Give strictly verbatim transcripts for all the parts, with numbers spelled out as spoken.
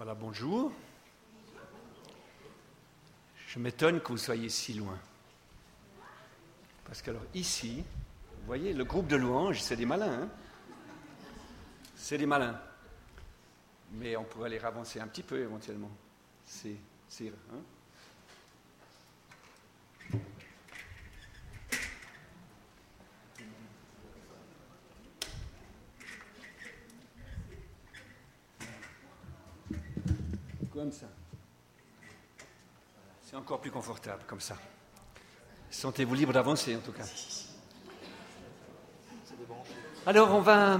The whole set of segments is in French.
Voilà, bonjour. Je m'étonne que vous soyez si loin. Parce que alors ici, vous voyez, le groupe de louanges, c'est des malins. Hein, c'est des malins. Mais on pourrait les ravancer un petit peu éventuellement. C'est... c'est hein. Comme ça. C'est encore plus confortable comme ça. Sentez-vous libre d'avancer en tout cas. Alors on va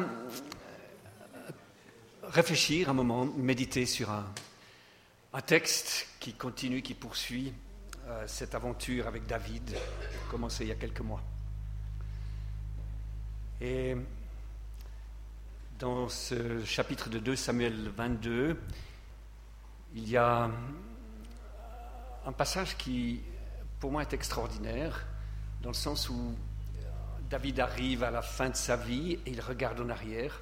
réfléchir un moment, méditer sur un, un texte qui continue, qui poursuit euh, cette aventure avec David, commencée il y a quelques mois. Et dans ce chapitre de deux Samuel vingt-deux, il y a un passage qui, pour moi, est extraordinaire, dans le sens où David arrive à la fin de sa vie et il regarde en arrière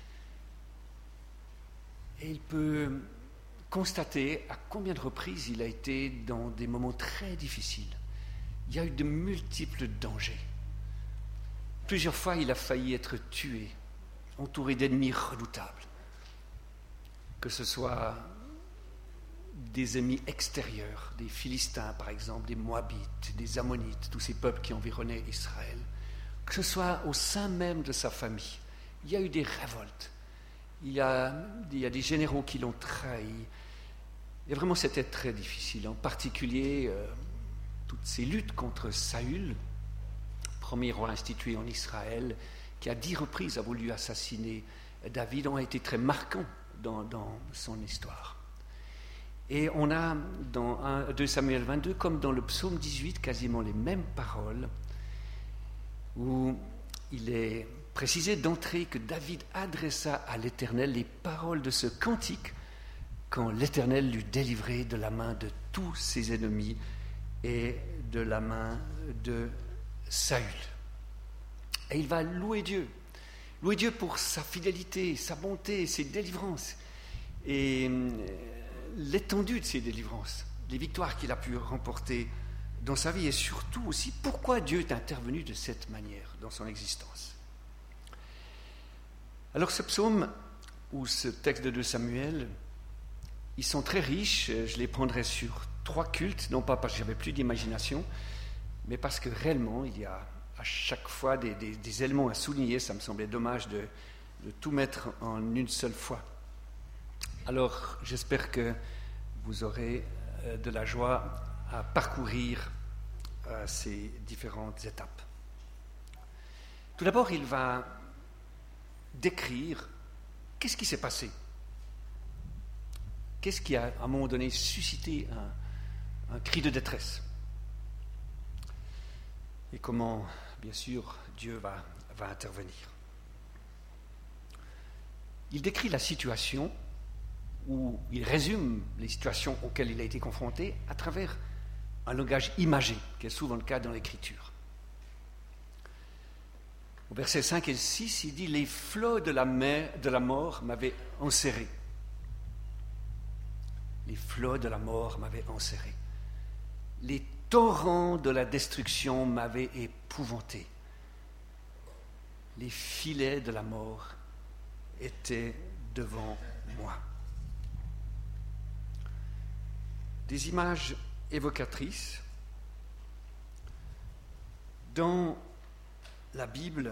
et il peut constater à combien de reprises il a été dans des moments très difficiles. Il y a eu de multiples dangers. Plusieurs fois, il a failli être tué, entouré d'ennemis redoutables, que ce soit des ennemis extérieurs, des Philistins par exemple, des Moabites, des Ammonites, tous ces peuples qui environnaient Israël, que ce soit au sein même de sa famille. Il y a eu des révoltes, il y a, il y a des généraux qui l'ont trahi, et vraiment c'était très difficile, en particulier euh, toutes ces luttes contre Saül, premier roi institué en Israël, qui à dix reprises a voulu assassiner David, ont été très marquants dans, dans son histoire. Et on a dans deux Samuel vingt-deux, comme dans le psaume dix-huit, quasiment les mêmes paroles, où il est précisé d'entrée que David adressa à l'Éternel les paroles de ce cantique quand l'Éternel l'eut délivré de la main de tous ses ennemis et de la main de Saül. Et il va louer Dieu, louer Dieu pour sa fidélité, sa bonté, ses délivrances. Et l'étendue de ses délivrances, les victoires qu'il a pu remporter dans sa vie et surtout aussi pourquoi Dieu est intervenu de cette manière dans son existence. Alors ce psaume ou ce texte de deux Samuel, ils sont très riches, je les prendrai sur trois cultes, non pas parce que j'avais plus d'imagination, mais parce que réellement il y a à chaque fois des, des, des éléments à souligner, ça me semblait dommage de, de tout mettre en une seule fois. Alors, j'espère que vous aurez euh, de la joie à parcourir euh, ces différentes étapes. Tout d'abord, il va décrire qu'est-ce qui s'est passé. Qu'est-ce qui a, à un moment donné, suscité un, un cri de détresse. Et comment, bien sûr, Dieu va, va intervenir. Il décrit la situation où il résume les situations auxquelles il a été confronté à travers un langage imagé, qui est souvent le cas dans l'Écriture. Au verset cinq et six, il dit « Les flots de la, mer, de la mort m'avaient enserré. » Les flots de la mort m'avaient enserré. Les torrents de la destruction m'avaient épouvanté. Les filets de la mort étaient devant moi. Des images évocatrices. Dans la Bible,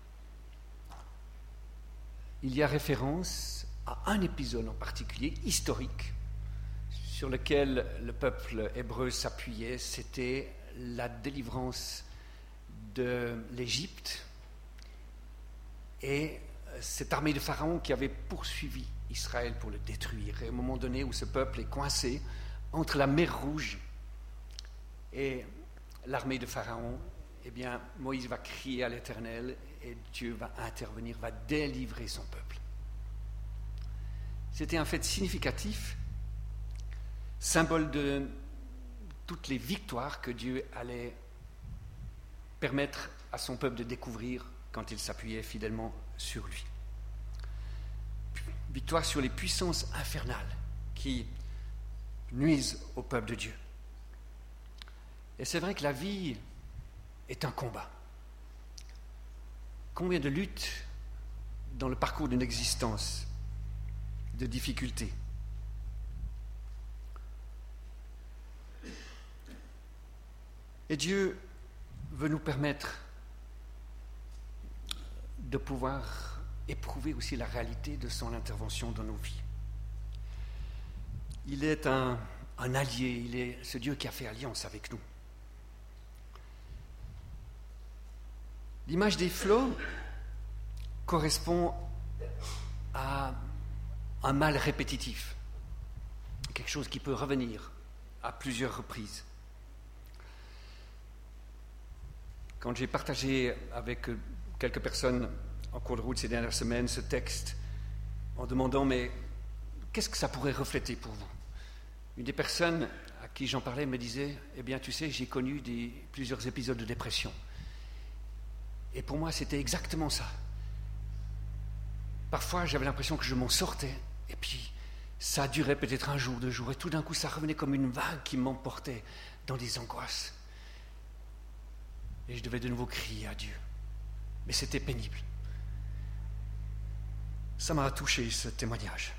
il y a référence à un épisode en particulier, historique, sur lequel le peuple hébreu s'appuyait. C'était la délivrance de l'Égypte et cette armée de Pharaon qui avait poursuivi Israël pour le détruire. Et à un moment donné où ce peuple est coincé entre la mer Rouge et l'armée de Pharaon, eh bien, Moïse va crier à l'Éternel et Dieu va intervenir, va délivrer son peuple. C'était un fait significatif, symbole de toutes les victoires que Dieu allait permettre à son peuple de découvrir quand il s'appuyait fidèlement sur lui. Victoire sur les puissances infernales qui nuisent au peuple de Dieu. Et c'est vrai que la vie est un combat. Combien de luttes dans le parcours d'une existence, de difficultés. Et Dieu veut nous permettre de pouvoir éprouver aussi la réalité de son intervention dans nos vies. Il est un, un allié, il est ce Dieu qui a fait alliance avec nous. L'image des flots correspond à un mal répétitif, quelque chose qui peut revenir à plusieurs reprises. Quand j'ai partagé avec quelques personnes en cours de route ces dernières semaines ce texte, en demandant mais qu'est-ce que ça pourrait refléter pour vous? Une des personnes à qui j'en parlais me disait, eh bien tu sais, j'ai connu des, plusieurs épisodes de dépression. Et pour moi, c'était exactement ça. Parfois, j'avais l'impression que je m'en sortais, et puis ça durait peut-être un jour, deux jours, et tout d'un coup, ça revenait comme une vague qui m'emportait dans des angoisses. Et je devais de nouveau crier à Dieu. Mais c'était pénible. Ça m'a touché, ce témoignage.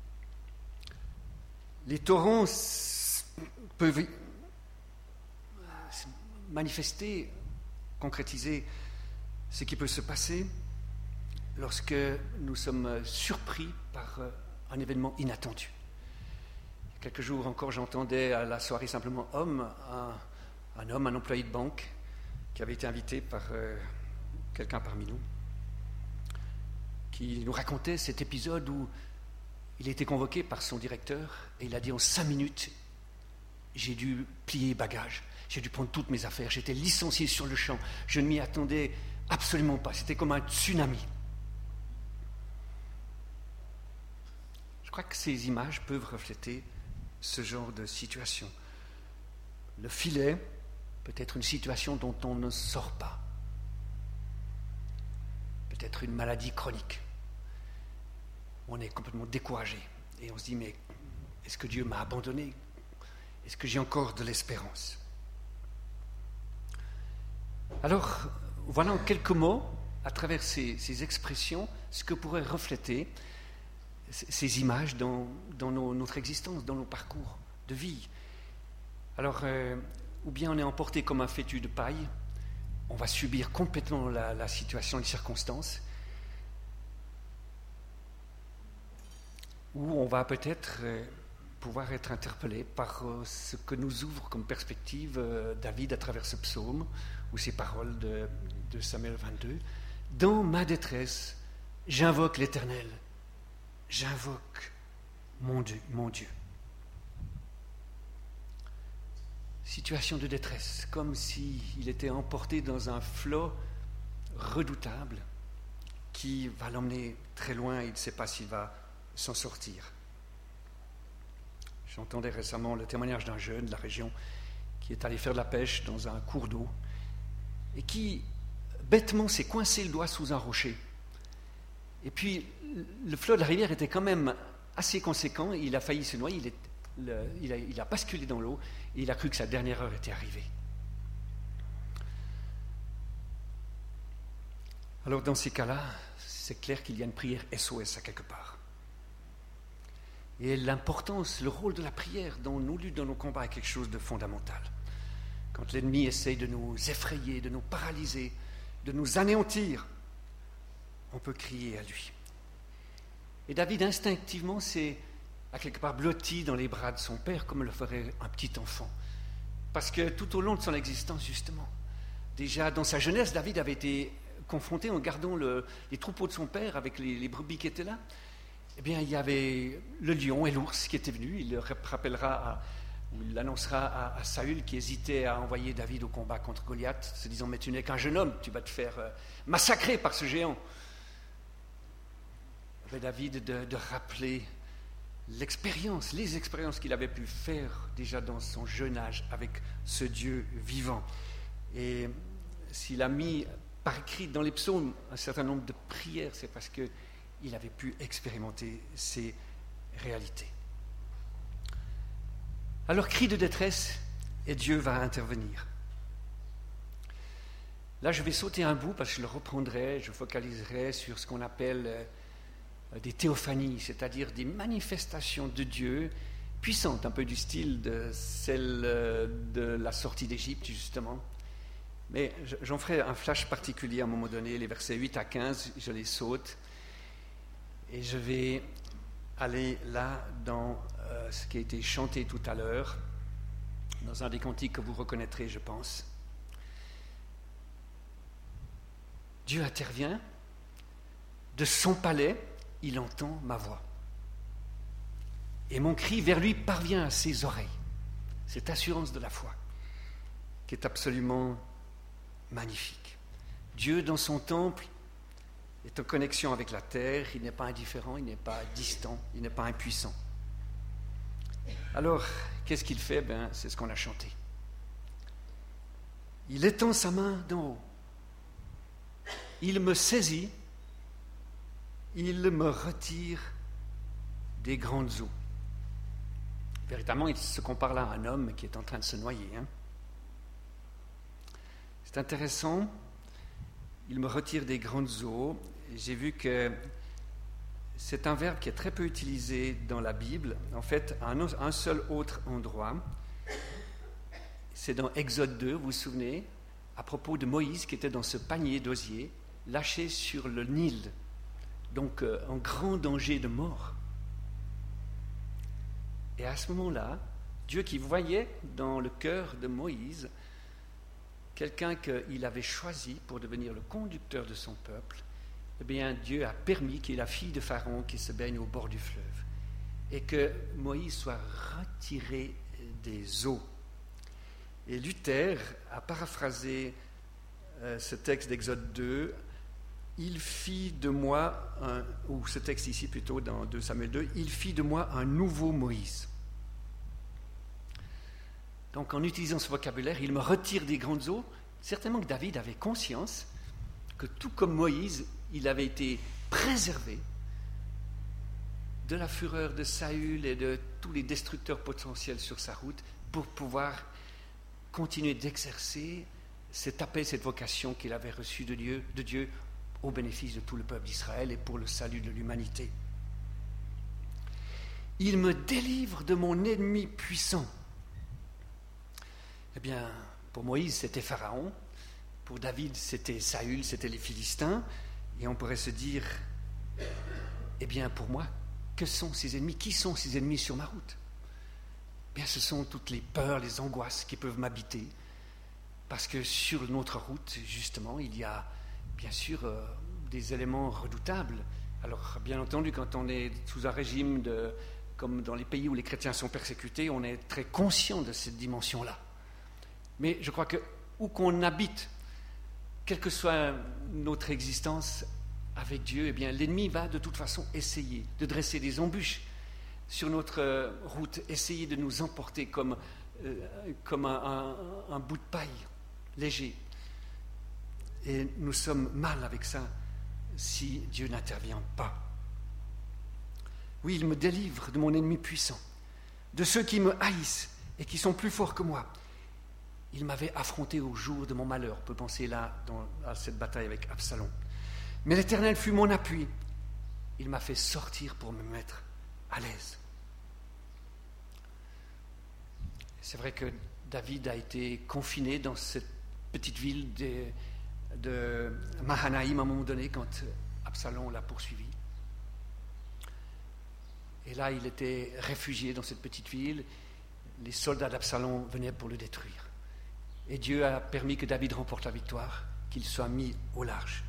Les torrents peuvent manifester, concrétiser ce qui peut se passer lorsque nous sommes surpris par un événement inattendu. Il y a quelques jours encore, j'entendais à la soirée Simplement Homme, un, un homme, un employé de banque, qui avait été invité par euh, quelqu'un parmi nous, qui nous racontait cet épisode où il a été convoqué par son directeur et il a dit en cinq minutes, j'ai dû plier bagages, j'ai dû prendre toutes mes affaires, j'étais licencié sur le champ, je ne m'y attendais absolument pas, c'était comme un tsunami. Je crois que ces images peuvent refléter ce genre de situation. Le filet peut être une situation dont on ne sort pas, peut-être une maladie chronique. On est complètement découragé et on se dit mais est-ce que Dieu m'a abandonné? Est-ce que j'ai encore de l'espérance? Alors voilà en quelques mots, à travers ces, ces expressions, ce que pourraient refléter ces images dans, dans nos, notre existence, dans nos parcours de vie. Alors, euh, ou bien on est emporté comme un fétu de paille, on va subir complètement la, la situation, les circonstances, ou on va peut-être euh, pouvoir être interpellé par euh, ce que nous ouvre comme perspective euh, David à travers ce psaume, ou ces paroles de, de Samuel vingt-deux. Dans ma détresse, j'invoque l'Éternel. J'invoque mon Dieu, mon Dieu. Situation de détresse, comme s'il était emporté dans un flot redoutable qui va l'emmener très loin et il ne sait pas s'il va s'en sortir. J'entendais récemment le témoignage d'un jeune de la région qui est allé faire de la pêche dans un cours d'eau et qui, bêtement, s'est coincé le doigt sous un rocher. Et puis, le flot de la rivière était quand même assez conséquent, il a failli se noyer, il, est, le, il, a, il a basculé dans l'eau et il a cru que sa dernière heure était arrivée. Alors, dans ces cas-là, c'est clair qu'il y a une prière S O S à quelque part. Et l'importance, le rôle de la prière dans nos luttes, dans nos combats est quelque chose de fondamental. Quand l'ennemi essaye de nous effrayer, de nous paralyser, de nous anéantir, on peut crier à lui. Et David, instinctivement, s'est à quelque part blotti dans les bras de son père, comme le ferait un petit enfant. Parce que tout au long de son existence, justement, déjà dans sa jeunesse, David avait été confronté en gardant le, les troupeaux de son père avec les, les brebis qui étaient là. Eh bien, il y avait le lion et l'ours qui étaient venus. Il le rappellera, à, ou il l'annoncera à, à Saül qui hésitait à envoyer David au combat contre Goliath, se disant « Mais tu n'es qu'un jeune homme, tu vas te faire euh, massacrer par ce géant. » Mais David de, de rappeler l'expérience, les expériences qu'il avait pu faire déjà dans son jeune âge avec ce Dieu vivant. Et s'il a mis par écrit dans les psaumes un certain nombre de prières, c'est parce qu'il avait pu expérimenter ces réalités. Alors, cri de détresse, et Dieu va intervenir. Là, je vais sauter un bout parce que je le reprendrai, je focaliserai sur ce qu'on appelle euh, des théophanies, c'est-à-dire des manifestations de Dieu puissantes, un peu du style de celle euh, de la sortie d'Égypte, justement. Mais j'en ferai un flash particulier à un moment donné, les versets huit à quinze, je les saute, et je vais aller là dans euh, ce qui a été chanté tout à l'heure, dans un des cantiques que vous reconnaîtrez, je pense. Dieu intervient, de son palais, il entend ma voix. Et mon cri vers lui parvient à ses oreilles. Cette assurance de la foi, qui est absolument magnifique. Dieu, dans son temple, est en connexion avec la terre, il n'est pas indifférent, il n'est pas distant, il n'est pas impuissant. Alors, qu'est-ce qu'il fait? Ben, c'est ce qu'on a chanté. Il étend sa main d'en haut. Il me saisit, il me retire des grandes eaux. Véritablement, il se compare là à un homme qui est en train de se noyer. Hein. C'est intéressant, il me retire des grandes eaux. J'ai vu que c'est un verbe qui est très peu utilisé dans la Bible. En fait, à un, un seul autre endroit, c'est dans Exode deux, vous vous souvenez, à propos de Moïse qui était dans ce panier d'osier, lâché sur le Nil, donc euh, en grand danger de mort. Et à ce moment-là, Dieu qui voyait dans le cœur de Moïse quelqu'un qu'il avait choisi pour devenir le conducteur de son peuple, eh bien Dieu a permis qu'il y ait la fille de Pharaon qui se baigne au bord du fleuve et que Moïse soit retiré des eaux. Et Luther a paraphrasé euh, ce texte d'Exode deux. Il fit de moi, un, ou ce texte ici plutôt dans deux Samuel deux, il fit de moi un nouveau Moïse. Donc en utilisant ce vocabulaire, il me retire des grandes eaux. Certainement que David avait conscience que tout comme Moïse, il avait été préservé de la fureur de Saül et de tous les destructeurs potentiels sur sa route pour pouvoir continuer d'exercer cet appel, cette vocation qu'il avait reçue de Dieu, de Dieu au bénéfice de tout le peuple d'Israël et pour le salut de l'humanité. Il me délivre de mon ennemi puissant. Eh bien, pour Moïse, c'était Pharaon. Pour David, c'était Saül, c'était les Philistins. Et on pourrait se dire, eh bien, pour moi, que sont ces ennemis? Qui sont ces ennemis sur ma route? Eh bien, ce sont toutes les peurs, les angoisses qui peuvent m'habiter. Parce que sur notre route, justement, il y a bien sûr euh, des éléments redoutables. Alors, bien entendu, quand on est sous un régime, de, comme dans les pays où les chrétiens sont persécutés, on est très conscient de cette dimension-là. Mais je crois que où qu'on habite, quelle que soit notre existence avec Dieu, eh bien, l'ennemi va de toute façon essayer de dresser des embûches sur notre route, essayer de nous emporter comme, euh, comme un, un, un bout de paille léger. Et nous sommes mal avec ça si Dieu n'intervient pas. Oui, il me délivre de mon ennemi puissant, de ceux qui me haïssent et qui sont plus forts que moi. Il m'avait affronté au jour de mon malheur. On peut penser là dans, à cette bataille avec Absalom. Mais l'Éternel fut mon appui. Il m'a fait sortir pour me mettre à l'aise. C'est vrai que David a été confiné dans cette petite ville de, de Mahanaïm à un moment donné quand Absalom l'a poursuivi. Et là, il était réfugié dans cette petite ville. Les soldats d'Absalom venaient pour le détruire. Et Dieu a permis que David remporte la victoire, qu'il soit mis au large.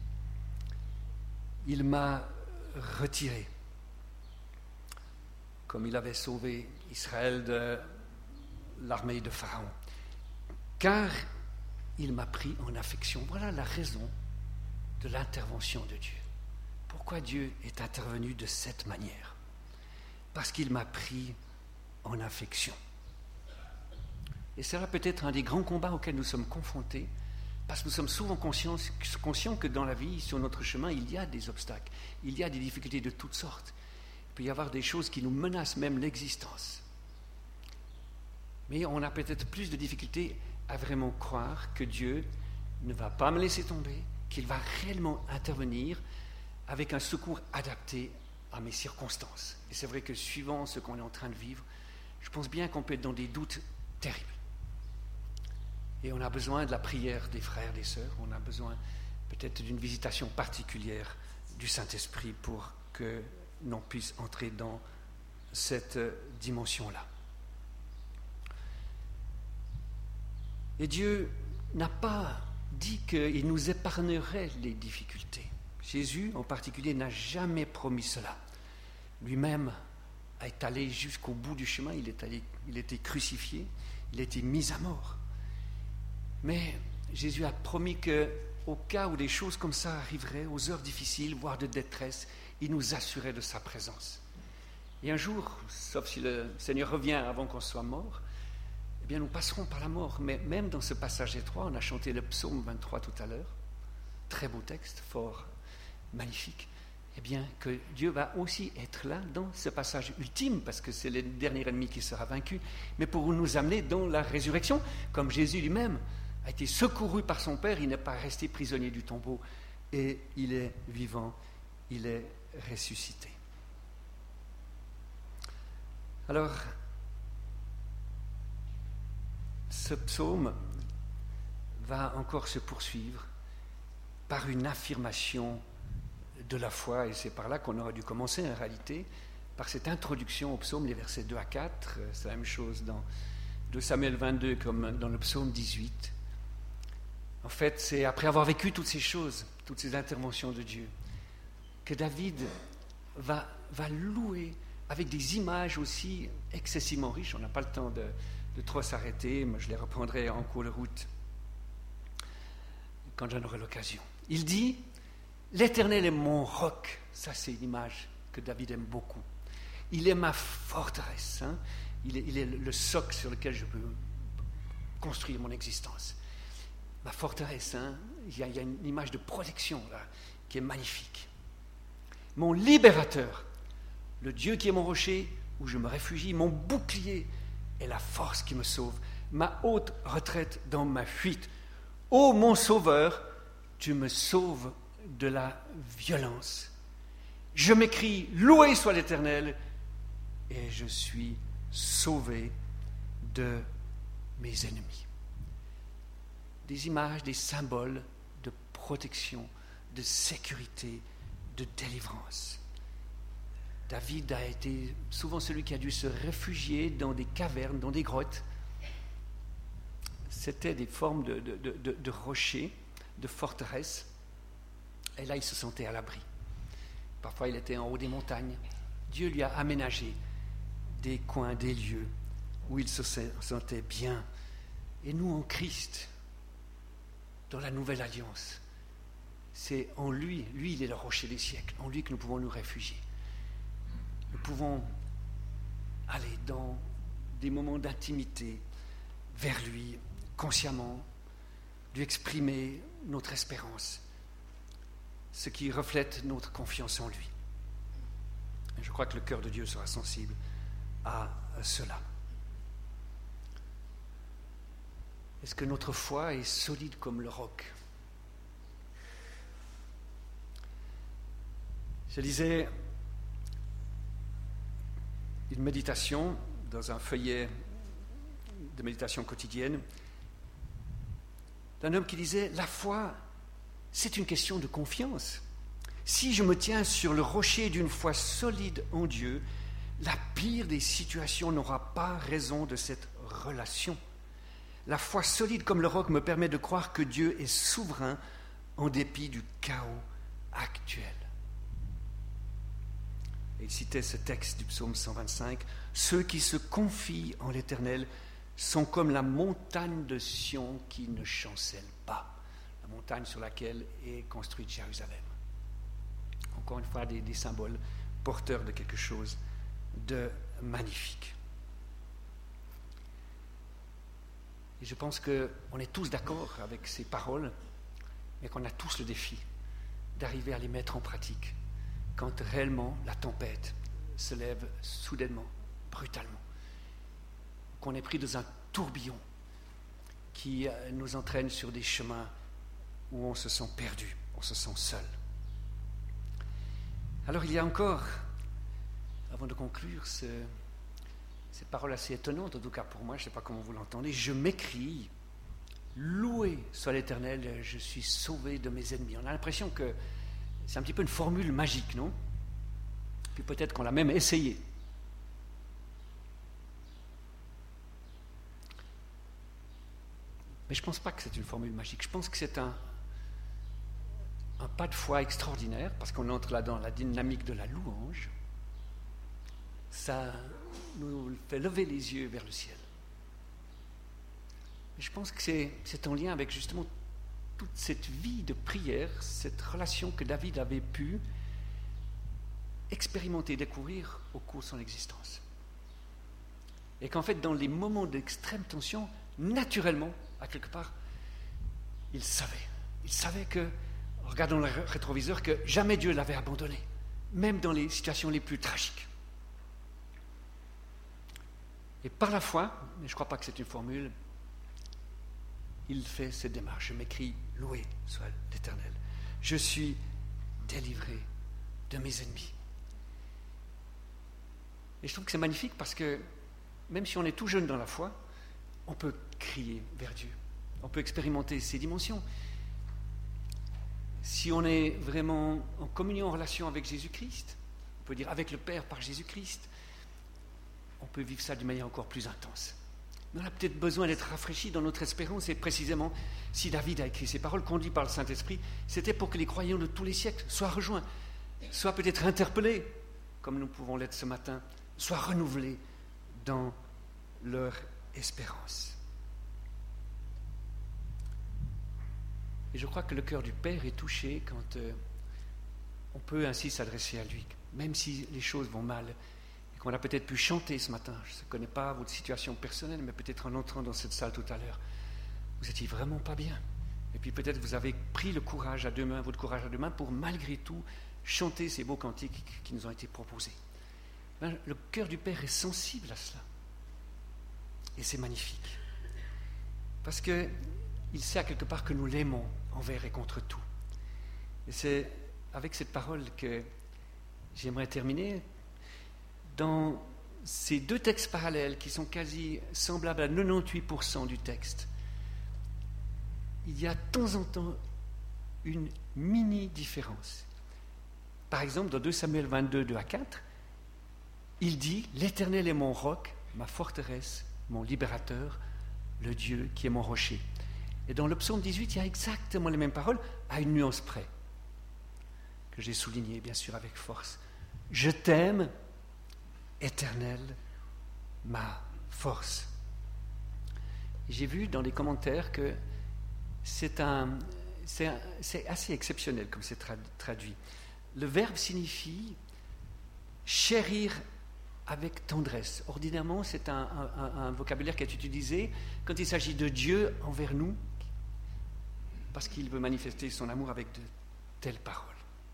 Il m'a retiré, comme il avait sauvé Israël de l'armée de Pharaon. Car il m'a pris en affection. Voilà la raison de l'intervention de Dieu. Pourquoi Dieu est intervenu de cette manière? Parce qu'il m'a pris en affection. Et c'est là peut-être un des grands combats auxquels nous sommes confrontés, parce que nous sommes souvent conscients, conscients que dans la vie, sur notre chemin, il y a des obstacles, il y a des difficultés de toutes sortes. Il peut y avoir des choses qui nous menacent même l'existence. Mais on a peut-être plus de difficultés à vraiment croire que Dieu ne va pas me laisser tomber, qu'il va réellement intervenir avec un secours adapté à mes circonstances. Et c'est vrai que suivant ce qu'on est en train de vivre, je pense bien qu'on peut être dans des doutes terribles. Et on a besoin de la prière des frères, des sœurs, on a besoin peut-être d'une visitation particulière du Saint-Esprit pour que l'on puisse entrer dans cette dimension-là. Et Dieu n'a pas dit qu'il nous épargnerait les difficultés. Jésus, en particulier, n'a jamais promis cela. Lui-même est allé jusqu'au bout du chemin, il est allé, il a été crucifié, il a été mis à mort. Mais Jésus a promis qu'au cas où des choses comme ça arriveraient, aux heures difficiles, voire de détresse, il nous assurait de sa présence. Et un jour, sauf si le Seigneur revient avant qu'on soit mort, eh bien nous passerons par la mort. Mais même dans ce passage étroit, on a chanté le psaume vingt-trois tout à l'heure, très beau texte, fort magnifique. Eh bien que Dieu va aussi être là dans ce passage ultime, parce que c'est le dernier ennemi qui sera vaincu, mais pour nous amener dans la résurrection, comme Jésus lui-même a été secouru par son Père, il n'est pas resté prisonnier du tombeau, et il est vivant, il est ressuscité. Alors, ce psaume va encore se poursuivre par une affirmation de la foi, et c'est par là qu'on aurait dû commencer en réalité, par cette introduction au psaume, les versets deux à quatre, c'est la même chose dans deux Samuel vingt-deux comme dans le psaume dix-huit. En fait, c'est après avoir vécu toutes ces choses, toutes ces interventions de Dieu, que David va, va louer avec des images aussi excessivement riches. On n'a pas le temps de, de trop s'arrêter, mais je les reprendrai en cours de route quand j'en aurai l'occasion. Il dit « L'Éternel est mon roc ». Ça, c'est une image que David aime beaucoup. Il est ma forteresse. Hein. Il est, il est le socle sur lequel je peux construire mon existence. Ma forteresse, hein. il, y a, il y a une image de protection là, qui est magnifique. Mon libérateur, le Dieu qui est mon rocher, où je me réfugie, mon bouclier est la force qui me sauve, ma haute retraite dans ma fuite. Ô mon sauveur, tu me sauves de la violence. Je m'écrie, loué soit l'Éternel, et je suis sauvé de mes ennemis. Des images, des symboles de protection, de sécurité, de délivrance. David a été souvent celui qui a dû se réfugier dans des cavernes, dans des grottes. C'était des formes de, de, de, de rochers, de forteresses. Et là, il se sentait à l'abri. Parfois, il était en haut des montagnes. Dieu lui a aménagé des coins, des lieux où il se sentait bien. Et nous, en Christ, dans la nouvelle alliance, c'est en lui, lui, il est le rocher des siècles, en lui que nous pouvons nous réfugier. Nous pouvons aller dans des moments d'intimité vers lui, consciemment, lui exprimer notre espérance, ce qui reflète notre confiance en lui. Et je crois que le cœur de Dieu sera sensible à cela. Est-ce que notre foi est solide comme le roc? Je lisais une méditation dans un feuillet de méditation quotidienne d'un homme qui disait « La foi, c'est une question de confiance. Si je me tiens sur le rocher d'une foi solide en Dieu, la pire des situations n'aura pas raison de cette relation. La foi solide comme le roc me permet de croire que Dieu est souverain en dépit du chaos actuel. » Et il citait ce texte du psaume cent vingt-cinq. « Ceux qui se confient en l'Éternel sont comme la montagne de Sion qui ne chancelle pas. » La montagne sur laquelle est construite Jérusalem. Encore une fois, des, des symboles porteurs de quelque chose de magnifique. Et je pense qu'on est tous d'accord avec ces paroles, mais qu'on a tous le défi d'arriver à les mettre en pratique quand réellement la tempête se lève soudainement, brutalement. qu'on est pris dans un tourbillon qui nous entraîne sur des chemins où on se sent perdu, on se sent seul. Alors il y a encore, avant de conclure, ce, cette parole assez étonnante, en tout cas pour moi, je ne sais pas comment vous l'entendez, je m'écrie, loué soit l'Éternel, je suis sauvé de mes ennemis. On a l'impression que c'est un petit peu une formule magique, non? Puis peut-être qu'on l'a même essayé. Mais je ne pense pas que c'est une formule magique. Je pense que c'est un, un pas de foi extraordinaire, parce qu'on entre là dans la dynamique de la louange. Ça nous fait lever les yeux vers le ciel. Et je pense que c'est, c'est en lien avec justement toute cette vie de prière, cette relation que David avait pu expérimenter, découvrir au cours de son existence. Et qu'en fait, dans les moments d'extrême tension, naturellement, à quelque part, il savait. Il savait que, en regardant le rétroviseur, que jamais Dieu l'avait abandonné, même dans les situations les plus tragiques. Et par la foi, mais je ne crois pas que c'est une formule, il fait cette démarche. Je m'écris, loué soit l'Éternel. Je suis délivré de mes ennemis. Et je trouve que c'est magnifique parce que, même si on est tout jeune dans la foi, on peut crier vers Dieu. On peut expérimenter ces dimensions. Si on est vraiment en communion, en relation avec Jésus-Christ, on peut dire avec le Père par Jésus-Christ, on peut vivre ça d'une manière encore plus intense. Mais on a peut-être besoin d'être rafraîchi dans notre espérance, et précisément, si David a écrit ces paroles conduites par le Saint-Esprit, c'était pour que les croyants de tous les siècles soient rejoints, soient peut-être interpellés, comme nous pouvons l'être ce matin, soient renouvelés dans leur espérance. Et je crois que le cœur du Père est touché quand euh, on peut ainsi s'adresser à lui, même si les choses vont mal, et qu'on a peut-être pu chanter ce matin. Je ne connais pas votre situation personnelle, mais peut-être en entrant dans cette salle tout à l'heure, vous étiez vraiment pas bien. Et puis peut-être vous avez pris le courage à deux mains, votre courage à deux mains, pour malgré tout chanter ces beaux cantiques qui nous ont été proposés. Ben, le cœur du Père est sensible à cela. Et c'est magnifique. Parce qu'il sait à quelque part que nous l'aimons envers et contre tout. Et c'est avec cette parole que j'aimerais terminer. Dans ces deux textes parallèles qui sont quasi semblables à quatre-vingt-dix-huit pour cent du texte, il y a de temps en temps une mini-différence. Par exemple, dans deux Samuel vingt-deux, deux à quatre, il dit « L'Éternel est mon roc, ma forteresse, mon libérateur, le Dieu qui est mon rocher. » Et dans le psaume dix-huit, il y a exactement les mêmes paroles, à une nuance près, que j'ai souligné bien sûr avec force. « Je t'aime, Éternel, ma force. » J'ai vu dans les commentaires que c'est, un, c'est, un, c'est assez exceptionnel comme c'est traduit. Le verbe signifie chérir avec tendresse. Ordinairement, c'est un, un, un vocabulaire qui est utilisé quand il s'agit de Dieu envers nous, parce qu'il veut manifester son amour avec de telles paroles.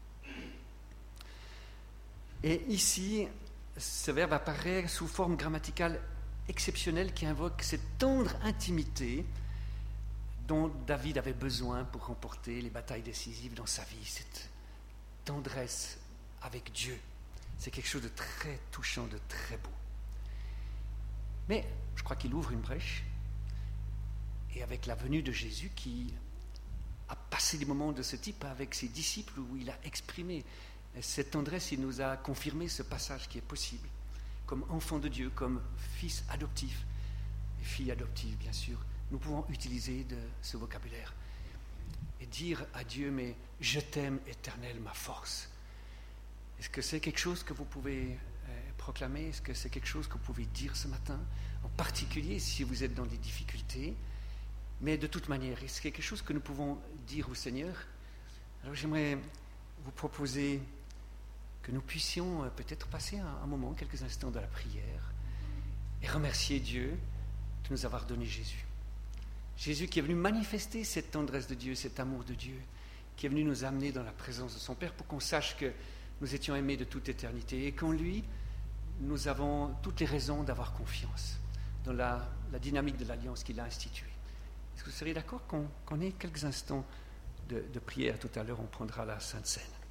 Et ici, ce verbe apparaît sous forme grammaticale exceptionnelle qui invoque cette tendre intimité dont David avait besoin pour remporter les batailles décisives dans sa vie, cette tendresse avec Dieu. C'est quelque chose de très touchant, de très beau. Mais je crois qu'il ouvre une brèche, et avec la venue de Jésus qui a passé des moments de ce type avec ses disciples où il a exprimé cette tendresse, il nous a confirmé ce passage qui est possible, comme enfant de Dieu, comme fils adoptif, et fille adoptive bien sûr, nous pouvons utiliser de ce vocabulaire et dire à Dieu, mais je t'aime Éternel, ma force. Est-ce que c'est quelque chose que vous pouvez euh, proclamer? Est-ce que c'est quelque chose que vous pouvez dire ce matin? En particulier si vous êtes dans des difficultés. Mais de toute manière, est-ce quelque chose que nous pouvons dire au Seigneur? Alors j'aimerais vous proposer que nous puissions euh, peut-être passer un, un moment, quelques instants de la prière et remercier Dieu de nous avoir donné Jésus. Jésus qui est venu manifester cette tendresse de Dieu, cet amour de Dieu, qui est venu nous amener dans la présence de son Père pour qu'on sache que nous étions aimés de toute éternité et qu'en lui, nous avons toutes les raisons d'avoir confiance. dans la, la dynamique de l'alliance qu'il a instituée. Est-ce que vous seriez d'accord qu'on, qu'on ait quelques instants de, de prière? Tout à l'heure, on prendra la Sainte Seine.